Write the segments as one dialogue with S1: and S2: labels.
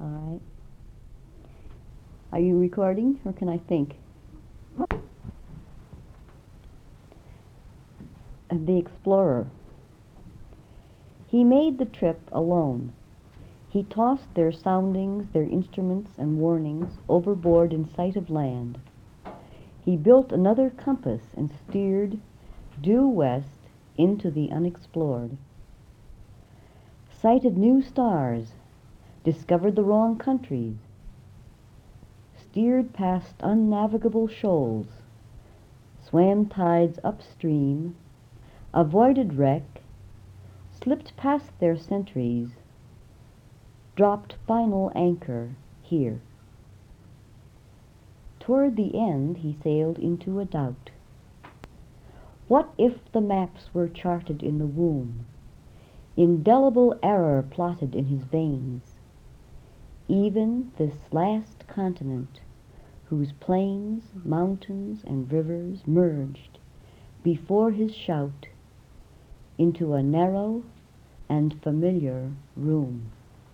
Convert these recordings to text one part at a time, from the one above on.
S1: All right. Are you recording, or can I think? The explorer. He made the trip alone. He tossed their soundings, their instruments and warnings overboard in sight of land. He built another compass and steered due west into the unexplored. Sighted new stars, discovered the wrong countries, steered past unnavigable shoals, swam tides upstream, avoided wreck, slipped past their sentries, dropped final anchor here. Toward the end he sailed into a doubt. What if the maps were charted in the womb, indelible error plotted in his veins, even this last continent whose plains, mountains, and rivers merged before his shout into a narrow and familiar room.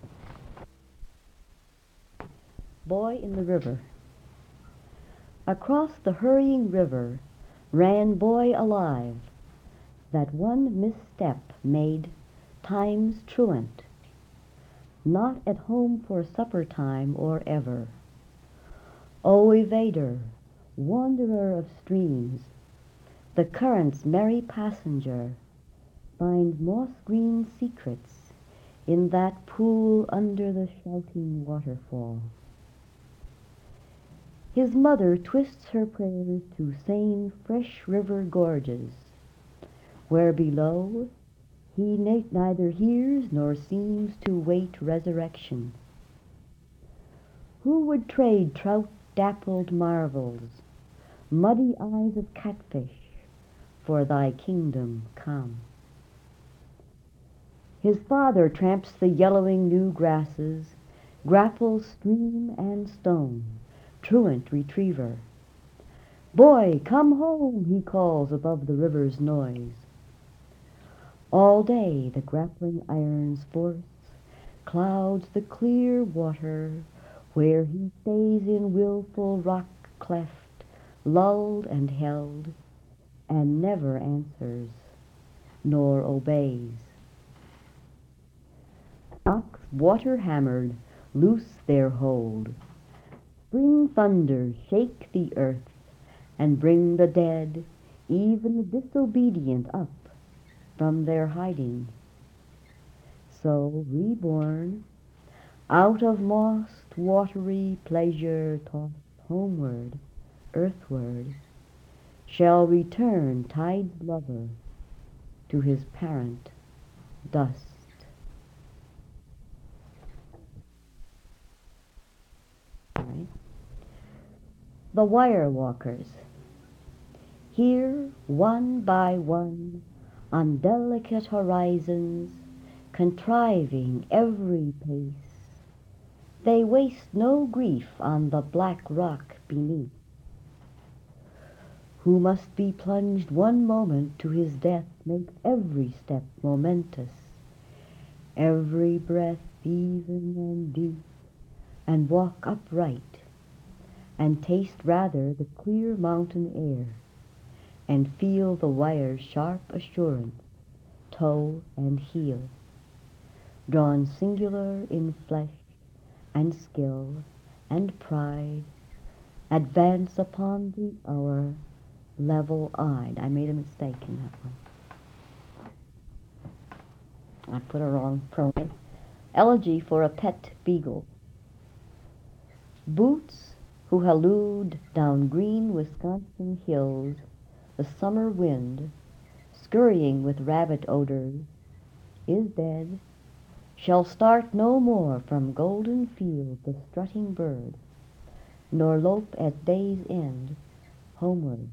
S1: Boy in the River. Across the hurrying river ran Boy alive, that one misstep made time's truant, not at home for supper time or ever. O evader, wanderer of streams, the current's merry passenger, find moss-green secrets in that pool under the shouting waterfall. His mother twists her prayers to sane, fresh river gorges, where below he neither hears nor seems to wait resurrection. Who would trade trout-dappled marvels, muddy eyes of catfish, for thy kingdom come? His father tramps the yellowing new grasses, grapples stream and stone, truant retriever. Boy, come home, he calls above the river's noise. All day the grappling iron's force clouds the clear water where he stays in willful rock cleft, lulled and held, and never answers nor obeys. Rocks water-hammered loose their hold. Spring thunders shake the earth and bring the dead, even the disobedient, up from their hiding. So, reborn, out of mossed, watery pleasure tossed homeward, earthward, shall return tide's lover to his parent dust. The Wire Walkers. Here, one by one, on delicate horizons, contriving every pace, they waste no grief on the black rock beneath. Who must be plunged one moment to his death makes every step momentous, every breath even and deep, and walk upright, and taste rather the clear mountain air, and feel the wire's sharp assurance, toe and heel, drawn singular in flesh and skill and pride, advance upon the hour level-eyed. I made a mistake in that one. I put a wrong pronoun. Elegy for a Pet Beagle. Boots, who hallooed down green Wisconsin hills, the summer wind, scurrying with rabbit odors, is dead, shall start no more from golden field the strutting bird, nor lope at day's end homeward.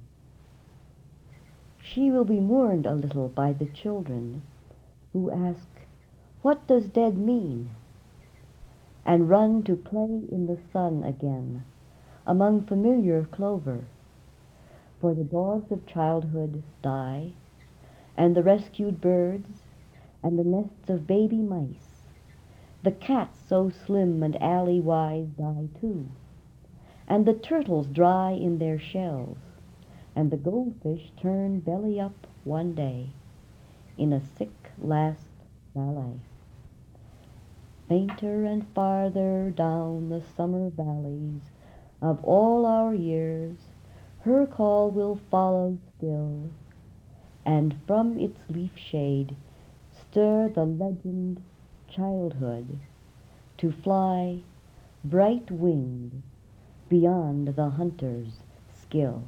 S1: She will be mourned a little by the children, who ask, "What does dead mean?" and run to play in the sun again, among familiar clover, for the dogs of childhood die, and the rescued birds, and the nests of baby mice The cats so slim and alley-wise die too, and the turtles dry in their shells, and the goldfish turn belly up one day in a sick last ballet. Fainter and farther down the summer valleys of all our years, her call will follow still, and from its leaf shade stir the legend childhood to fly bright-winged beyond the hunter's skill.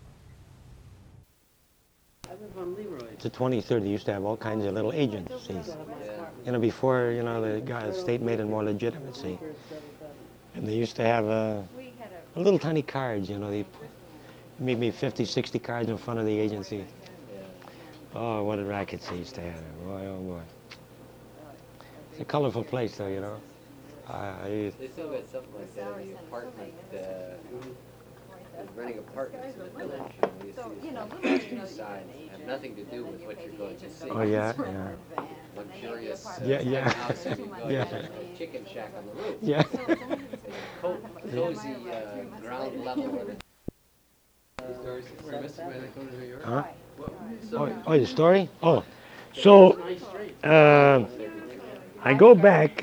S2: The 23rd, they used to have all kinds of little agencies. You know, before, you know, the state made it more legitimate, see. And they used to have little tiny cards, you know, they put maybe 50, 60 cards in front of the agency. Oh, what a racket they used to have. Boy, oh boy. It's a colorful place, though, you know.
S3: They still got something like that in the apartment, renting apartments in the village. You see these signs have nothing to do with what you're going to see.
S2: Oh, yeah, yeah.
S3: Luxurious
S2: Yeah.
S3: house, you go
S2: Yeah.
S3: to chicken shack on the roof.
S2: Yeah.
S3: Cozy ground level.
S2: Huh? Oh, the story? Oh, so I go back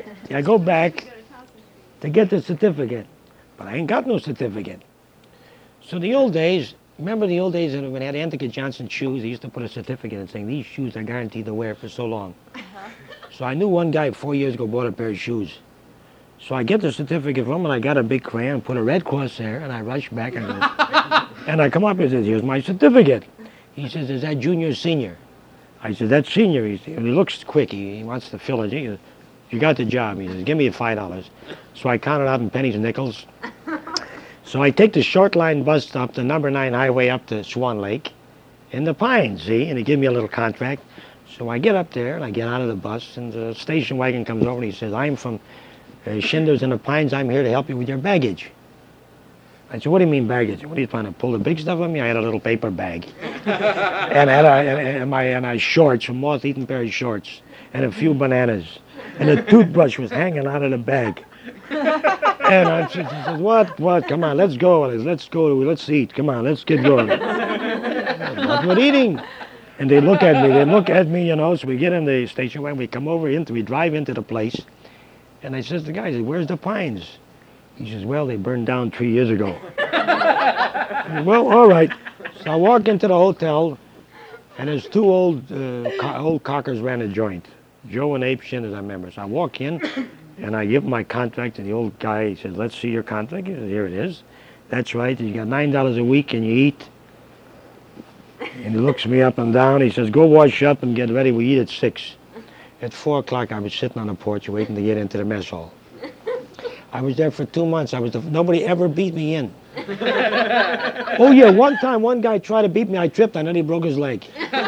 S2: to get the certificate, but I ain't got no certificate. So the old days, remember the old days when they had Anthony Johnson shoes, they used to put a certificate in saying these shoes are guaranteed to wear for so long. So I knew one guy 4 years ago bought a pair of shoes. So I get the certificate from him, and I got a big crayon, put a red cross there, and I rush back, and I come up and says, here's my certificate. He says, is that junior or senior? I said, that's senior. He looks quick. He wants to fill it. He goes, you got the job. He says, give me $5. So I counted out in pennies and nickels. So I take the short line bus up the number 9 highway up to Swan Lake in the Pines, see, and they give me a little contract. So I get up there, and I get out of the bus, and the station wagon comes over, and he says, I'm from Schindler's in the Pines. I'm here to help you with your baggage. I said, what do you mean baggage? What are you trying to pull the big stuff on me? I had a little paper bag. and my shorts, a moth-eaten pair of shorts, and a few bananas. And a toothbrush was hanging out of the bag. And I said, what? Come on, let's go. Let's eat. Come on, let's get going. What we're eating? And they look at me, you know, so we get in the station wagon, we come over, we drive into the place. And I says to the guy, where's the Pines? He says, well, they burned down 3 years ago. Well, all right. So I walk into the hotel, and there's two old cockers ran a joint. Joe and Abe Shin, as I remember. So I walk in, and I give him my contract, and the old guy, he says, let's see your contract. He says, here it is. That's right. You got $9 a week, and you eat. And he looks me up and down. He says, go wash up and get ready. We eat at 6. At 4 o'clock, I was sitting on the porch waiting to get into the mess hall. I was there for 2 months. Nobody ever beat me in. Oh yeah, one time one guy tried to beat me. I tripped and then he broke his leg.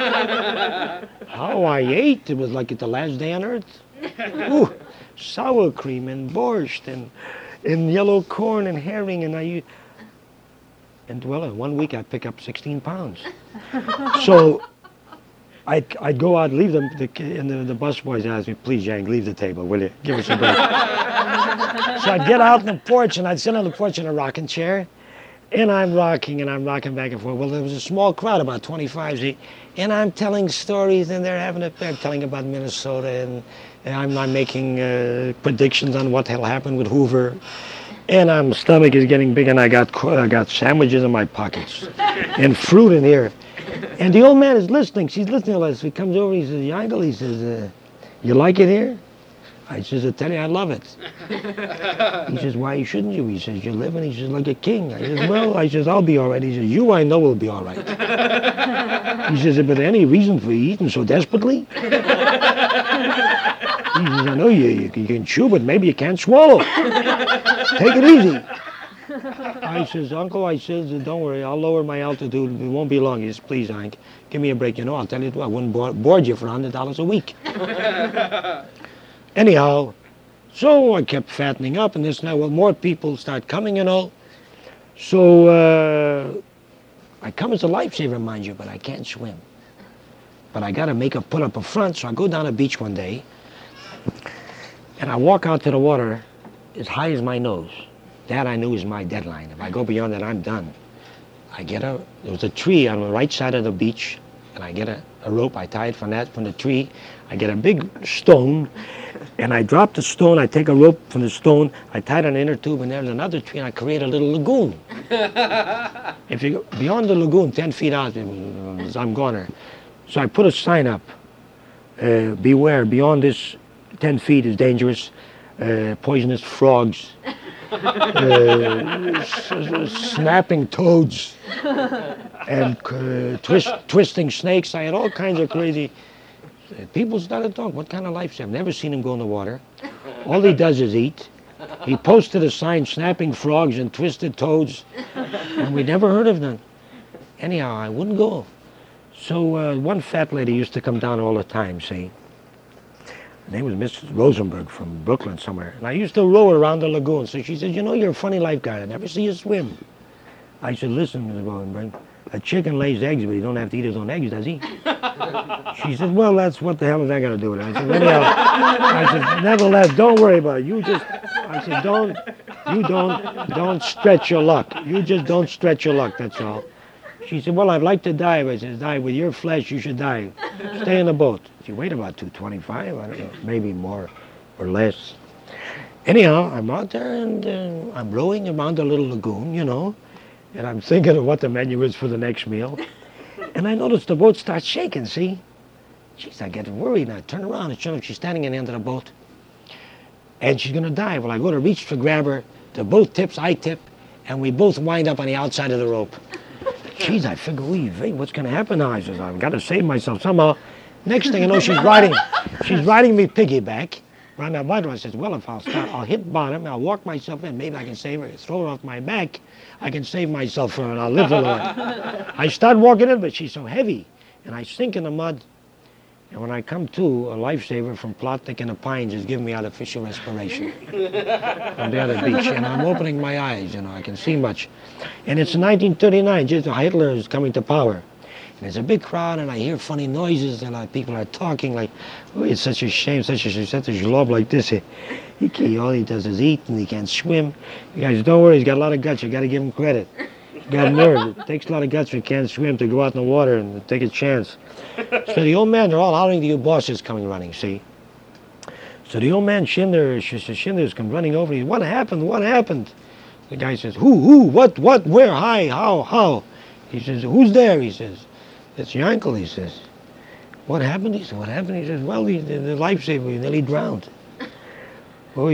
S2: How I ate! It was like the last day on earth. Ooh, sour cream and borscht and yellow corn and herring and well, in 1 week I'd pick up 16 pounds. So I'd go out, leave them, and the bus boys asked me, please, Yank, leave the table, will you? Give us a break. So I'd get out on the porch, and I'd sit on the porch in a rocking chair, and I'm rocking back and forth. Well, there was a small crowd, about 25, see, and I'm telling stories, and they're telling about Minnesota, and I'm making predictions on what will happen with Hoover. And my stomach is getting big, and I got sandwiches in my pockets, and fruit in here. And the old man is listening. She's listening to us. He comes over. He says, Yankel, he says, you like it here? I says, I tell you, I love it. He says, why shouldn't you? He says, you're living, he says, like a king. I says, well, I says, I'll be all right. He says, you, I know, will be all right. He says, but any reason for eating so desperately? He says, I know you can chew, but maybe you can't swallow. Take it easy. I says, Uncle, I says, don't worry, I'll lower my altitude. It won't be long. He says, please, Hank, give me a break. You know, I'll tell you what, I wouldn't board you for $100 a week. Anyhow, so I kept fattening up and this and that. Well, more people start coming, you know. So I come as a lifesaver, mind you, but I can't swim. But I got to put up a front, so I go down the beach one day. And I walk out to the water as high as my nose. That I knew is my deadline. If I go beyond that, I'm done. There was a tree on the right side of the beach, and I get a rope, I tie it from the tree. I get a big stone, and I drop the stone, I take a rope from the stone, I tie it on an inner tube, and there's another tree, and I create a little lagoon. If you go beyond the lagoon, 10 feet out, I'm goner. So I put a sign up, beware, beyond this 10 feet is dangerous, poisonous frogs, snapping toads, and twisting snakes. I had all kinds of crazy. People started talking, what kind of life? I've never seen him go in the water. All he does is eat. He posted a sign, snapping frogs and twisted toads, and we never heard of them. Anyhow, I wouldn't go. So one fat lady used to come down all the time, see. Her name was Mrs. Rosenberg from Brooklyn somewhere. And I used to row around the lagoon. So she said, you know, you're a funny lifeguard. I never see you swim. I said, listen, Mrs. Rosenberg, a chicken lays eggs, but he don't have to eat his own eggs, does he? She said, well, that's what the hell is that got to do with it? I said, anyhow, I said, nevertheless, don't worry about it. I said, don't stretch your luck. You just don't stretch your luck, that's all. She said, well, I'd like to dive. I said, dive with your flesh, you should dive. Stay in the boat. She weighed about 225, I don't know, maybe more or less. Anyhow, I'm out there and I'm rowing around the little lagoon, you know, and I'm thinking of what the menu is for the next meal. And I noticed the boat starts shaking, see? Jeez, I get worried and I turn around and sure enough, she's standing in the end of the boat. And she's gonna dive. Well, I go to reach to grab her, the boat tips, I tip, and we both wind up on the outside of the rope. Jeez, I figure, what's going to happen now? I says, I've got to save myself somehow. Next thing I know, she's riding me piggyback around that bottom. I says, well, if I'll hit bottom, I'll walk myself in. Maybe I can save her. Throw her off my back. I can save myself from her, and I'll live a little. I start walking in, but she's so heavy, and I sink in the mud. And when I come to, a lifesaver from Plotnik and the Pines is giving me artificial respiration on the other beach. And I'm opening my eyes, you know, I can see much. And it's 1939, just Hitler is coming to power. And there's a big crowd, and I hear funny noises, and people are talking like, oh, it's such a shame, such a love like this. All he does is eat, and he can't swim. You guys, don't worry, he's got a lot of guts. You got to give him credit. Got nerve. It takes a lot of guts if you can't swim to go out in the water and take a chance. So the old man, they're all hollering to you bosses coming running, see? So the old man, Schindler's come running over. He says, what happened? What happened? The guy says, who, what, where, hi, how? He says, who's there? He says, it's your uncle, he says. What happened? He said, what happened? He says, well, the lifesaver, he nearly drowned. And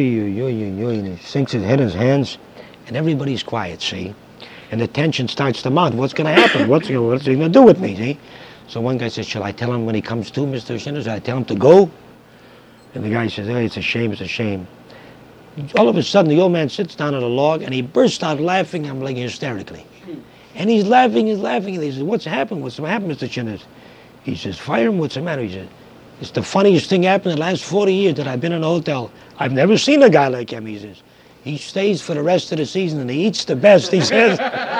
S2: he sinks his head in his hands, and everybody's quiet, see? And the tension starts to mount. What's going to happen? What's he going to do with me, see? So one guy says, shall I tell him when he comes to, Mr. Schindler? Shall I tell him to go? And the guy says, hey, it's a shame. All of a sudden, the old man sits down on a log, and he bursts out laughing, I'm like hysterically. And he's laughing, and he says, what's happened, Mr. Schindler? He says, fire him, what's the matter? He says, it's the funniest thing happened in the last 40 years that I've been in a hotel. I've never seen a guy like him, he says. He stays for the rest of the season, and he eats the best, he says.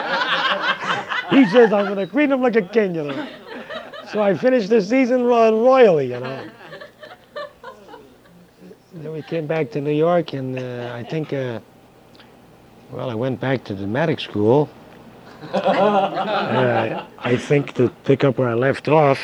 S2: He says, I'm going to treat him like a king, you know. So I finished the season royally, you know. Then we came back to New York, and I think, I went back to dramatic school. I think to pick up where I left off.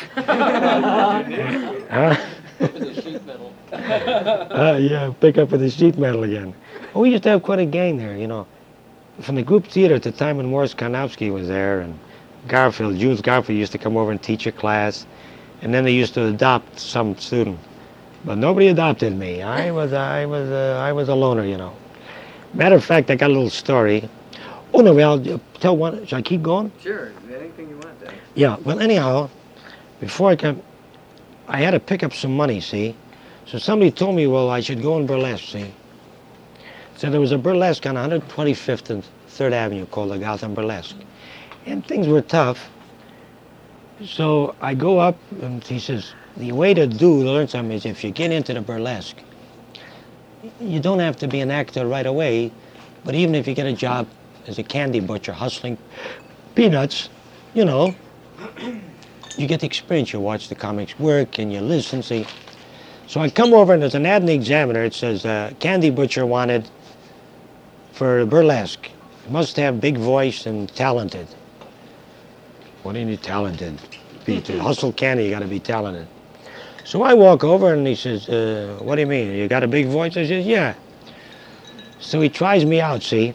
S2: Pick up with the sheet metal again. Well, we used to have quite a gang there, you know. From the group theater at the time when Morris Karnowski was there, and Jules Garfield used to come over and teach a class, and then they used to adopt some student. But nobody adopted me. I was a loner, you know. Matter of fact, I got a little story. Oh no, I'll tell one. Should I keep going?
S3: Sure, anything you want, Dan.
S2: Yeah. Well, anyhow, before I had to pick up some money. See, so somebody told me, well, I should go in burlesque. See, so there was a burlesque on 125th and 3rd Avenue called the Gotham Burlesque, and things were tough. So I go up, and he says, the way to learn something is if you get into the burlesque, you don't have to be an actor right away, but even if you get a job as a candy butcher hustling peanuts, you know, you get the experience. You watch the comics work and you listen, see. So I come over and there's an ad in the Examiner. It says, Candy Butcher wanted for burlesque. Must have big voice and talented. What do you need talented? To hustle candy, you got to be talented. So I walk over and he says, what do you mean? You got a big voice? I says, yeah. So he tries me out, see?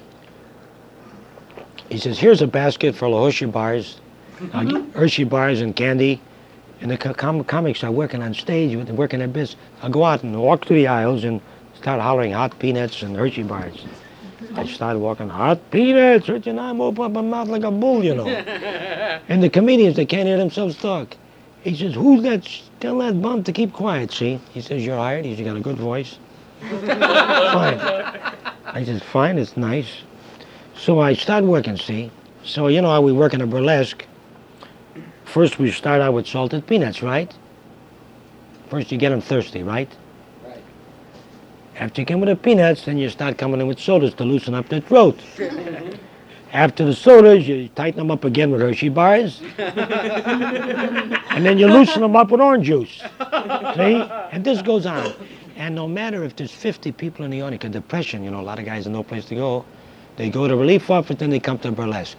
S2: He says, here's a basket full of Hershey bars, Hershey bars and candy. And the comics are working on stage, working their business. I'll go out and walk through the aisles and start hollering hot peanuts and Hershey bars. I started walking, hot peanuts, and I'm open my mouth like a bull, you know. And the comedians, they can't hear themselves talk. He says, who's that? Tell that bum to keep quiet, see? He says, you're hired. He says, you got a good voice. Fine. I says, fine, it's nice. So I start working, see? So you know how we work in a burlesque. First we start out with salted peanuts, right? First you get them thirsty, right?
S3: Right.
S2: After you come with the peanuts, then you start coming in with sodas to loosen up their throat. After the sodas, you tighten them up again with Hershey bars. And then you loosen them up with orange juice. See? And this goes on. And no matter if there's 50 people in the audience, a depression, you know, a lot of guys have no place to go. They go to relief office, then they come to burlesque.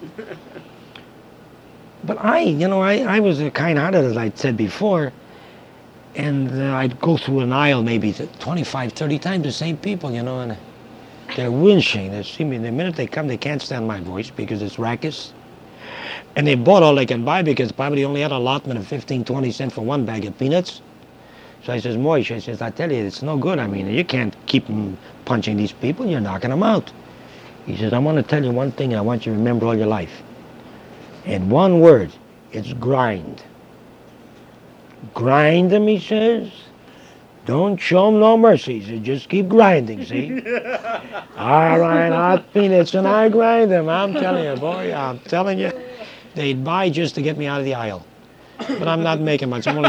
S2: But I was kind-hearted, as I said before. And I'd go through an aisle maybe 25, 30 times, the same people, you know, and they're winching. They see me. The minute they come, they can't stand my voice because it's raucous. And they bought all they can buy because probably only had an allotment of 15, 20 cents for one bag of peanuts. So I says, Moish, I says, I tell you, it's no good. I mean, you can't keep punching these people. You're knocking them out. He says, I want to tell you one thing I want you to remember all your life. In one word, it's grind. Grind them, he says. Don't show them no mercy. He says, just keep grinding, see? All right, hot peanuts, and I grind them. I'm telling you, boy, I'm telling you. They'd buy just to get me out of the aisle. But I'm not making much. I'm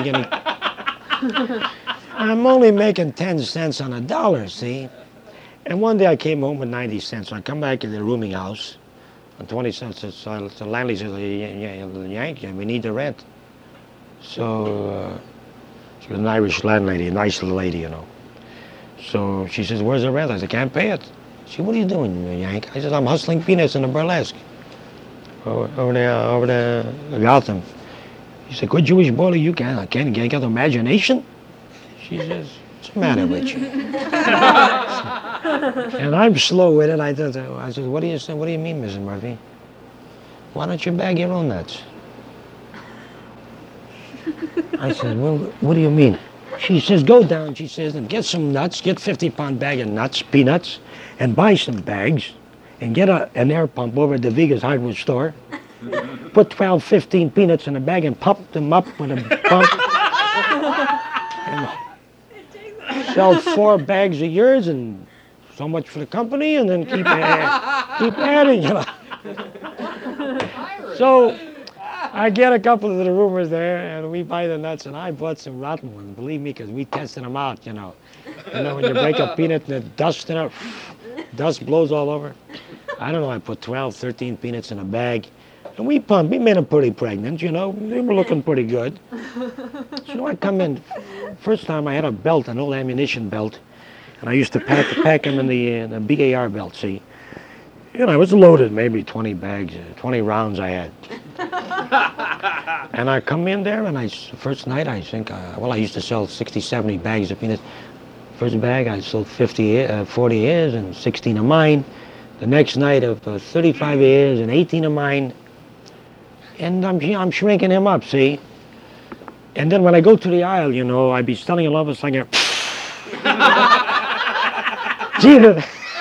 S2: only making 10 cents on a dollar, see? And one day I came home with 90 cents. So I come back to the rooming house. And 20 cents, so the landlady says, Yank, we need the rent. So she was an Irish landlady, a nice little lady, you know. So she says, where's the rent? I said, can't pay it. She said, what are you doing, Yank? I said, I'm hustling peanuts in a burlesque. Over there, Gotham. He said, good Jewish boy, you can't get imagination? She says, what's the matter with you? And I'm slow with it. I said, what do you say? What do you mean, Mrs. Murphy? Why don't you bag your own nuts? I said, well, what do you mean? She says, go down, she says, and get some nuts, get 50-pound bag of nuts, peanuts, and buy some bags, and get an air pump over at the Vigas hardware store. Put 12, 15 peanuts in a bag and pump them up with a pump. And sell 4 bags of yours and so much for the company, and then keep adding, you know. So I get a couple of the roomers there, and we buy the nuts, and I bought some rotten ones, believe me, because we tested them out, you know. You know, when you break a peanut and the dust in it, dust blows all over. I don't know, I put 12, 13 peanuts in a bag, and we made them pretty pregnant, you know. They were looking pretty good. So I come in, first time I had a belt, an old ammunition belt, and I used to pack them in the BAR belt, see. You know, I was loaded, maybe 20 bags, 20 rounds I had. And I come in there, and first night I think, I used to sell 60, 70 bags of peanuts. First bag I sold 40 ears and 16 of mine. The next night of 35 ears and 18 of mine. And I'm shrinking him up, see? And then when I go to the aisle, you know, I'd be selling all of a sudden, Jesus!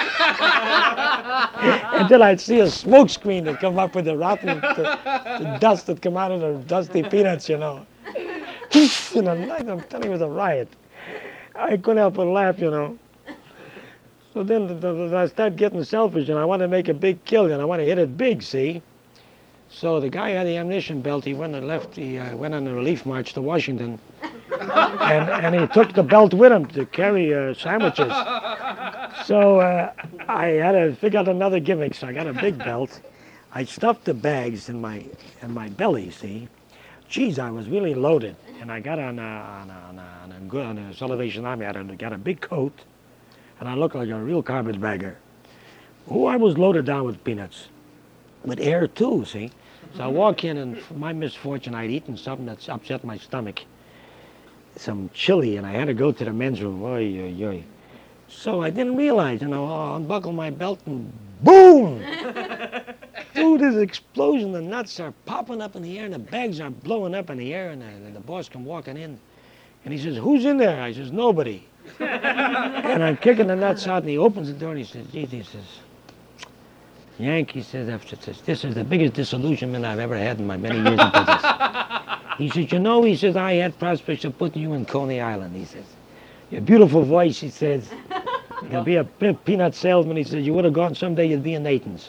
S2: And then I'd see a smoke screen that come up with the rotten, the dust that come out of the dusty peanuts, you know. And I'm telling you, it was a riot. I couldn't help but laugh, you know. So then I started getting selfish, and I want to make a big kill, and I want to hit it big, see? So the guy had the ammunition belt. He went and left. He went on a relief march to Washington, and he took the belt with him to carry sandwiches. So I had to figure out another gimmick. So I got a big belt. I stuffed the bags in my belly, see. geez, I was really loaded. And I got on a Salvation Army. I got a big coat, and I looked like a real carpetbagger. Oh, I was loaded down with peanuts, with air too, see? So I walk in, and for my misfortune, I'd eaten something that's upset my stomach. Some chili, and I had to go to the men's room. Oy, oy, oy. So I didn't realize, I unbuckle my belt, and boom! Dude, this explosion, the nuts are popping up in the air, and the bags are blowing up in the air, and the boss come walking in. And he says, who's in there? I says, nobody. And I'm kicking the nuts out, and he opens the door, and he says, geez, he says, Yank, he says, this is the biggest disillusionment I've ever had in my many years of business. He says, he says, I had prospects of putting you in Coney Island, he says. Your beautiful voice, he says, you can be a peanut salesman, he says, you would have gone someday, you'd be in Nathan's.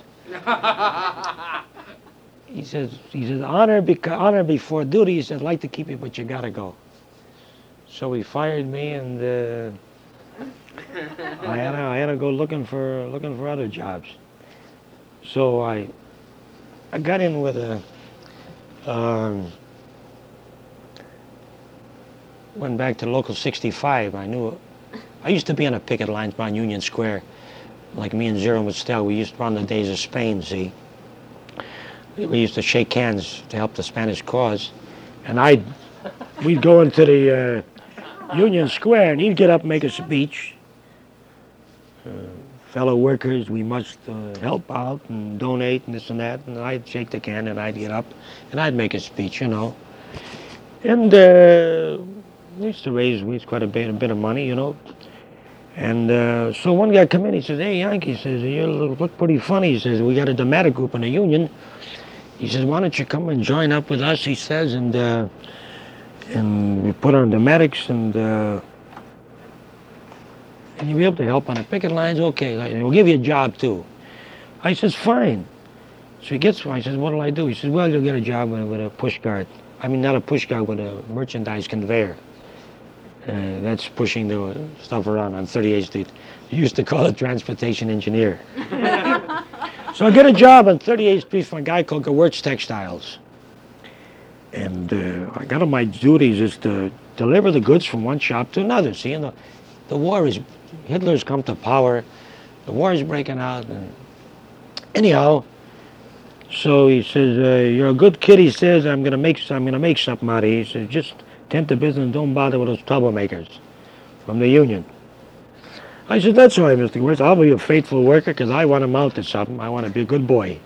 S2: He says, honor before duty, he says, I'd like to keep you, but you gotta go. So he fired me, and I had to go looking for other jobs. So I got in with went back to Local 65. I used to be on a picket line around Union Square. Like me and Zero Mistel, we used to run the Days of Spain, see. We used to shake hands to help the Spanish cause. And we'd go into the Union Square, and he'd get up and make a speech. Fellow workers, we must help out and donate and this and that. And I'd shake the can, and I'd get up, and I'd make a speech, And we used to raise quite a bit of money, And so one guy come in, he says, hey, Yank, he says, you look pretty funny. He says, we got a dramatic group in the union. He says, why don't you come and join up with us, he says, and we put on dramatics, and you'll be able to help on the picket lines. Okay, we'll give you a job, too. I says, fine. So he gets one. I says, what'll I do? He says, well, you'll get a job with a push cart. I mean, not a push cart, with a merchandise conveyor. That's pushing the stuff around on 38th Street. You used to call it transportation engineer. So I get a job on 38th Street from a guy called Gewurz Textiles. And I got on my duties is to deliver the goods from one shop to another. See, and the war is, Hitler's come to power, the war is breaking out. And anyhow, so he says, you're a good kid, he says, I'm gonna make something out of you. He says, just tend to business and don't bother with those troublemakers from the union. I said, that's all right, Mr. Gewurz. I'll be a faithful worker because I want to mount to something. I want to be a good boy.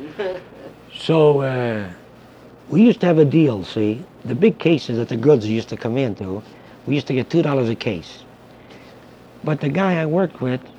S2: So we used to have a deal, see. The big cases that the goods used to come into, we used to get $2 a case. But the guy I worked with,